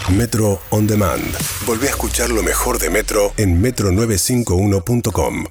Metro On Demand. Volvé a escuchar lo mejor de Metro en metro951.com.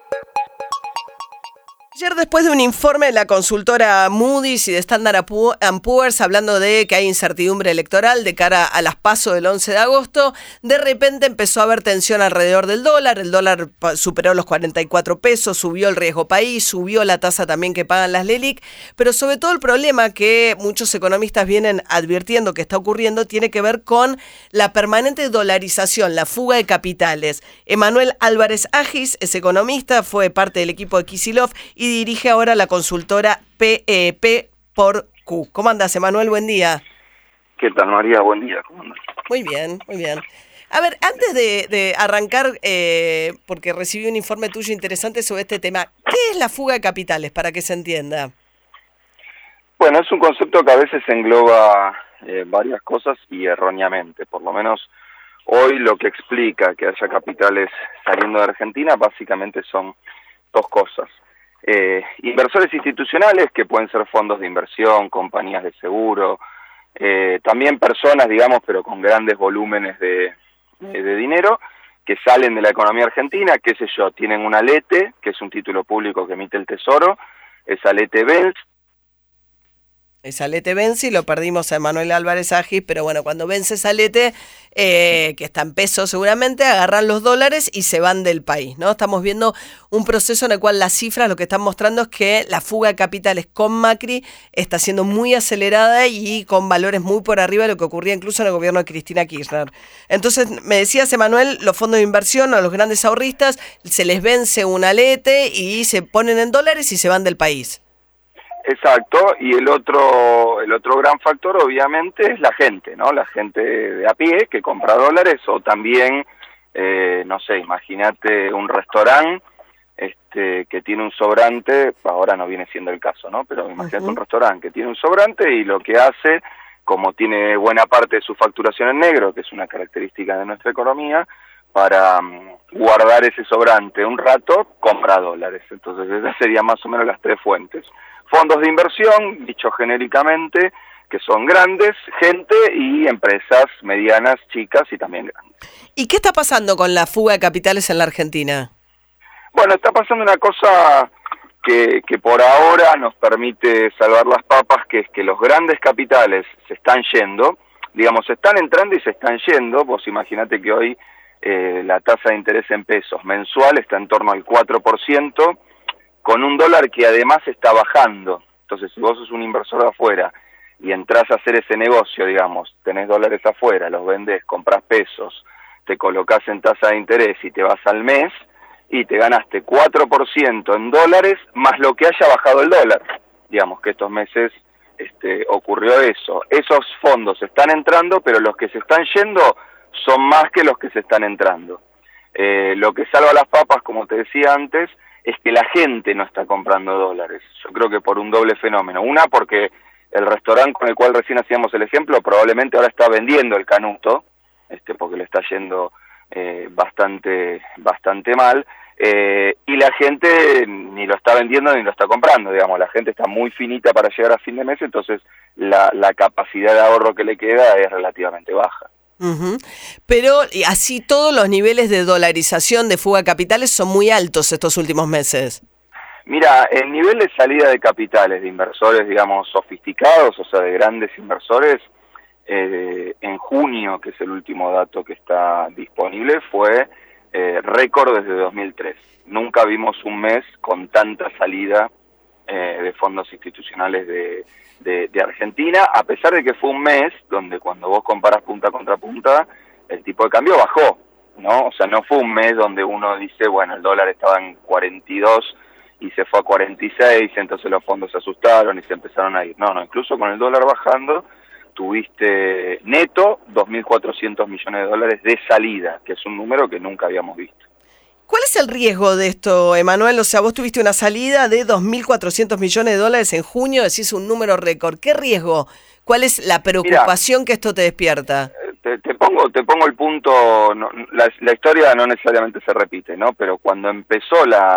Ayer, después de un informe de la consultora Moody's y de Standard & Poor's hablando de que hay incertidumbre electoral de cara a las PASO del 11 de agosto, de repente empezó a haber tensión alrededor del dólar. El dólar superó los 44 pesos, subió el riesgo país, subió la tasa también que pagan las LELIQ, pero sobre todo el problema que muchos economistas vienen advirtiendo que está ocurriendo tiene que ver con la permanente dolarización, la fuga de capitales. Emanuel Álvarez Agis es economista, fue parte del equipo de Kicillof y dirige ahora la consultora P por Q. ¿Cómo andas, Emanuel? Buen día. ¿Qué tal, María? Buen día. ¿Cómo andas? Muy bien, muy bien. A ver, antes de arrancar, porque recibí un informe tuyo interesante sobre este tema, ¿qué es la fuga de capitales, para que se entienda? Bueno, es un concepto que a veces engloba varias cosas y erróneamente. Por lo menos hoy lo que explica que haya capitales saliendo de Argentina básicamente son dos cosas. Inversores institucionales, que pueden ser fondos de inversión, compañías de seguro, también personas, digamos, pero con grandes volúmenes de dinero, que salen de la economía argentina, qué sé yo, tienen una LETE, que es un título público que emite el Tesoro, esa LETE vence. Esa LETE vence y lo perdimos a Emanuel Álvarez Agis, pero bueno, cuando vence esa LETE, que está en pesos seguramente, agarran los dólares y se van del país, ¿no? Estamos viendo un proceso en el cual las cifras lo que están mostrando es que la fuga de capitales con Macri está siendo muy acelerada y con valores muy por arriba de lo que ocurría incluso en el gobierno de Cristina Kirchner. Entonces, me decías, Emanuel, los fondos de inversión a los grandes ahorristas se les vence una LETE y se ponen en dólares y se van del país. Exacto, y el otro gran factor obviamente es la gente, ¿no? La gente de a pie que compra dólares o también, no sé, imagínate un restaurante que tiene un sobrante, ahora no viene siendo el caso, ¿no? Pero imagínate un restaurante que tiene un sobrante y lo que hace, como tiene buena parte de su facturación en negro, que es una característica de nuestra economía, para guardar ese sobrante un rato, compra dólares. Entonces esas serían más o menos las tres fuentes. Fondos de inversión, dicho genéricamente, que son grandes, gente y empresas medianas, chicas y también grandes. ¿Y qué está pasando con la fuga de capitales en la Argentina? Bueno, está pasando una cosa que por ahora nos permite salvar las papas, que es que los grandes capitales se están yendo, digamos, se están entrando y se están yendo. Vos imaginate que hoy la tasa de interés en pesos mensual está en torno al 4%, con un dólar que además está bajando. Entonces, si vos sos un inversor de afuera y entrás a hacer ese negocio, digamos, tenés dólares afuera, los vendés, compras pesos, te colocás en tasa de interés y te vas al mes y te ganaste 4% en dólares más lo que haya bajado el dólar. Digamos que estos meses ocurrió eso. Esos fondos están entrando, pero los que se están yendo son más que los que se están entrando. Lo que salva las papas, como te decía antes, es que la gente no está comprando dólares. Yo creo que por un doble fenómeno. Una, porque el restaurante con el cual recién hacíamos el ejemplo probablemente ahora está vendiendo el canuto, porque le está yendo bastante mal, y la gente ni lo está vendiendo ni lo está comprando, digamos. La gente está muy finita para llegar a fin de mes, entonces la capacidad de ahorro que le queda es relativamente baja. Uh-huh. Pero así todos los niveles de dolarización de fuga de capitales son muy altos estos últimos meses. Mira, el nivel de salida de capitales de inversores, digamos, sofisticados, o sea, de grandes inversores, en junio, que es el último dato que está disponible, fue récord desde 2003. Nunca vimos un mes con tanta salida de fondos institucionales de Argentina, a pesar de que fue un mes donde cuando vos comparás punta contra punta, el tipo de cambio bajó, ¿no? O sea, no fue un mes donde uno dice, bueno, el dólar estaba en 42 y se fue a 46, entonces los fondos se asustaron y se empezaron a ir. No, incluso con el dólar bajando, tuviste neto 2.400 millones de dólares de salida, que es un número que nunca habíamos visto. ¿Cuál es el riesgo de esto, Emanuel? O sea, vos tuviste una salida de 2.400 millones de dólares en junio, decís un número récord. ¿Qué riesgo? ¿Cuál es la preocupación que esto te despierta? Te pongo el punto, no, la historia no necesariamente se repite, ¿no? Pero cuando empezó la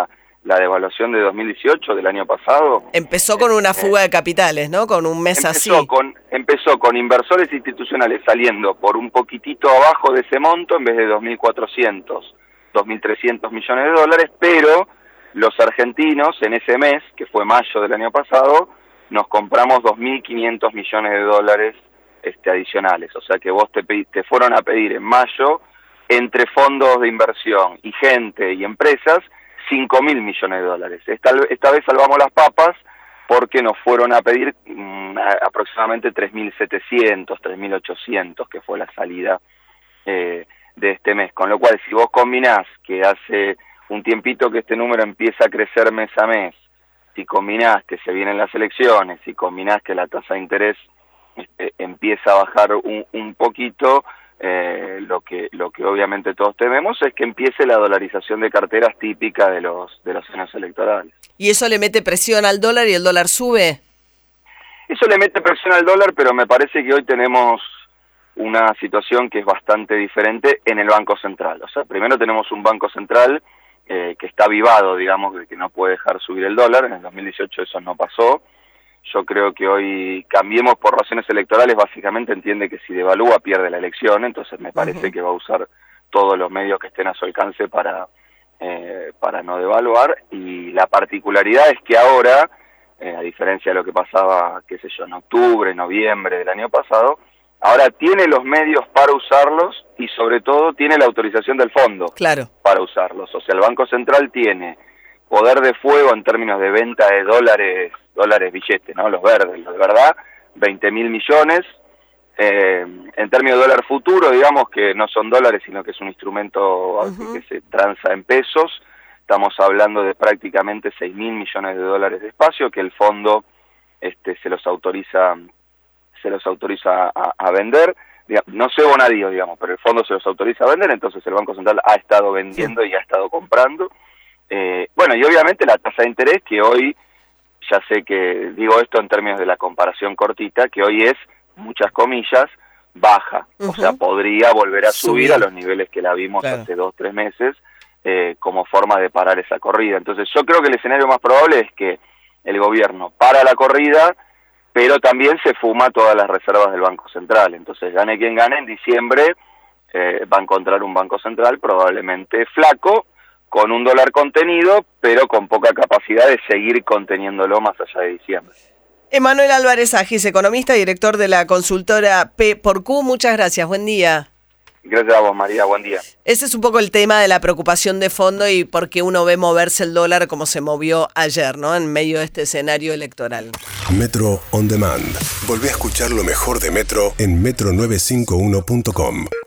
la devaluación de 2018, del año pasado. Empezó con una fuga de capitales, ¿no? Con un mes así. Empezó con inversores institucionales saliendo por un poquitito abajo de ese monto, en vez de 2.400, 2.300 millones de dólares, pero los argentinos en ese mes, que fue mayo del año pasado, nos compramos 2.500 millones de dólares adicionales. O sea que vos te fueron a pedir en mayo, entre fondos de inversión y gente y empresas, 5.000 millones de dólares. Esta vez salvamos las papas porque nos fueron a pedir aproximadamente 3.700, 3.800, que fue la salida de este mes. Con lo cual, si vos combinás que hace un tiempito que este número empieza a crecer mes a mes, si combinás que se vienen las elecciones, si combinás que la tasa de interés empieza a bajar un poquito, lo que obviamente todos tememos es que empiece la dolarización de carteras típica de los años electorales. ¿Y eso le mete presión al dólar y el dólar sube? Eso le mete presión al dólar, pero me parece que hoy tenemos una situación que es bastante diferente en el Banco Central. O sea, primero tenemos un Banco Central que está avivado, digamos, de que no puede dejar subir el dólar. En el 2018 eso no pasó. Yo creo que hoy Cambiemos por razones electorales básicamente entiende que si devalúa pierde la elección, entonces me parece que va a usar todos los medios que estén a su alcance para no devaluar, y la particularidad es que ahora, a diferencia de lo que pasaba, qué sé yo, en octubre, noviembre del año pasado, ahora tiene los medios para usarlos y sobre todo tiene la autorización del fondo para usarlos. O sea, el Banco Central tiene poder de fuego en términos de venta de dólares billetes, ¿no? Los verdes, los de verdad, 20.000 millones. En términos de dólar futuro, digamos que no son dólares, sino que es un instrumento que se transa en pesos. Estamos hablando de prácticamente 6.000 millones de dólares de espacio que el fondo se los autoriza a vender. No sé bonadío, digamos, pero el fondo se los autoriza a vender, entonces el Banco Central ha estado vendiendo y ha estado comprando. Bueno, y obviamente la tasa de interés, que hoy, ya sé que digo esto en términos de la comparación cortita, que hoy es, muchas comillas, baja. O sea, podría volver a subir a los niveles que la vimos hace 2-3 meses, como forma de parar esa corrida. Entonces yo creo que el escenario más probable es que el gobierno para la corrida, pero también se fuma todas las reservas del Banco Central. Entonces, gane quien gane, en diciembre va a encontrar un Banco Central probablemente flaco, con un dólar contenido, pero con poca capacidad de seguir conteniéndolo más allá de diciembre. Emanuel Álvarez Agis, economista y director de la consultora P por Q, muchas gracias, buen día. Gracias a vos, María, buen día. Ese es un poco el tema de la preocupación de fondo y por qué uno ve moverse el dólar como se movió ayer, ¿no? En medio de este escenario electoral. Metro On Demand. Volvé a escuchar lo mejor de Metro en metro951.com.